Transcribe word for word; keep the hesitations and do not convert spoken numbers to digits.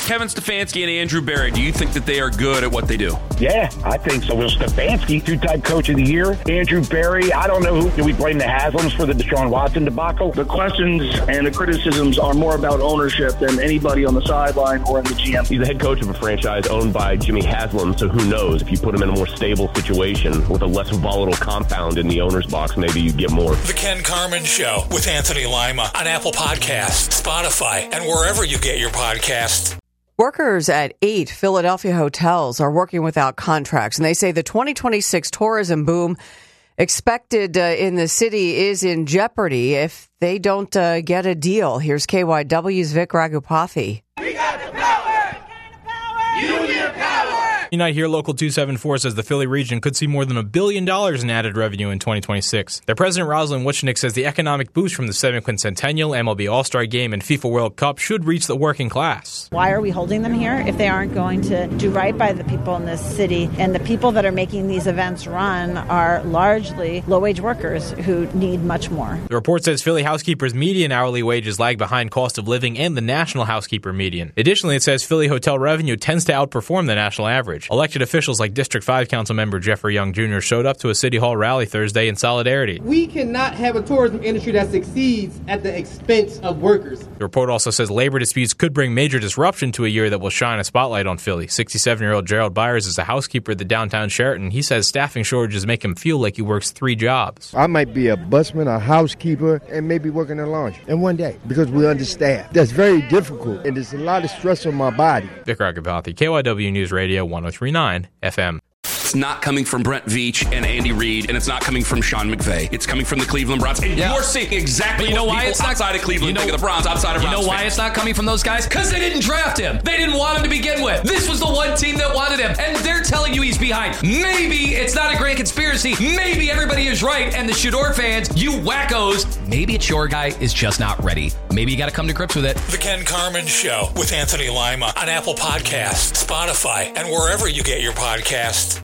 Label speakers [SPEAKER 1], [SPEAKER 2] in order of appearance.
[SPEAKER 1] Kevin Stefanski and Andrew Berry, do you think that they are good at what they do?
[SPEAKER 2] Yeah, I think so. Well, Stefanski, two-time coach of the year. Andrew Berry, I don't know who. Do we blame the Haslams for the Deshaun Watson debacle?
[SPEAKER 3] The questions and the criticisms are more about ownership than anybody on the sideline or in the G M.
[SPEAKER 4] He's the head coach of a franchise owned by Jimmy Haslam, so who knows? If you put him in a more stable situation with a less volatile compound in the owner's box, maybe you get more.
[SPEAKER 5] The Ken Carman Show with Anthony Lima on Apple Podcasts, Spotify, and wherever you get your podcasts.
[SPEAKER 6] Workers at eight Philadelphia hotels are working without contracts, and they say the twenty twenty-six tourism boom expected uh, in the city is in jeopardy if they don't uh, get a deal. Here's K Y W's Vic Ragupathy.
[SPEAKER 7] We got the power! Union power!
[SPEAKER 8] Unite Here Local two seventy-four says the Philly region could see more than a billion dollars in added revenue in twenty twenty-six. Their president, Rosalind Wuchnick, says the economic boost from the seventh Centennial, M L B All-Star Game, and FIFA World Cup should reach the working class.
[SPEAKER 9] Why are we holding them here if they aren't going to do right by the people in this city? And the people that are making these events run are largely low-wage workers who need much more.
[SPEAKER 8] The report says Philly housekeepers' median hourly wages lag behind cost of living and the national housekeeper median. Additionally, it says Philly hotel revenue tends to outperform the national average. Elected officials like District five Council member Jeffrey Young Junior showed up to a City Hall rally Thursday in solidarity.
[SPEAKER 10] We cannot have a tourism industry that succeeds at the expense of workers.
[SPEAKER 8] The report also says labor disputes could bring major disruption to a year that will shine a spotlight on Philly. sixty-seven-year-old Gerald Byers is a housekeeper at the downtown Sheraton. He says staffing shortages make him feel like he works three jobs.
[SPEAKER 11] I might be a busman, a housekeeper, and maybe working in laundry in one day because we're understaffed. That's very difficult, and there's a lot of stress on my body.
[SPEAKER 8] Vic Ragupathy, K Y W News Radio one oh three point nine F M.
[SPEAKER 1] It's not coming from Brent Veach and Andy Reid, and it's not coming from Sean McVay. It's coming from the Cleveland Browns. And yeah. You're seeing exactly
[SPEAKER 12] but you know
[SPEAKER 1] what
[SPEAKER 12] why
[SPEAKER 1] people
[SPEAKER 12] it's not,
[SPEAKER 1] outside of Cleveland
[SPEAKER 12] you know,
[SPEAKER 1] think of the Browns, outside of
[SPEAKER 12] You
[SPEAKER 1] Browns
[SPEAKER 12] know why
[SPEAKER 1] fans.
[SPEAKER 12] it's not coming from those guys? Because they didn't draft him. They didn't want him to begin with. This was the one team that wanted him, and they're telling you he's behind. Maybe it's not a great conspiracy. Maybe everybody is right, and the Shador fans, you wackos, maybe it's your guy is just not ready. Maybe you got to come to grips with it.
[SPEAKER 5] The Ken Carman Show with Anthony Lima on Apple Podcasts, Spotify, and wherever you get your podcasts.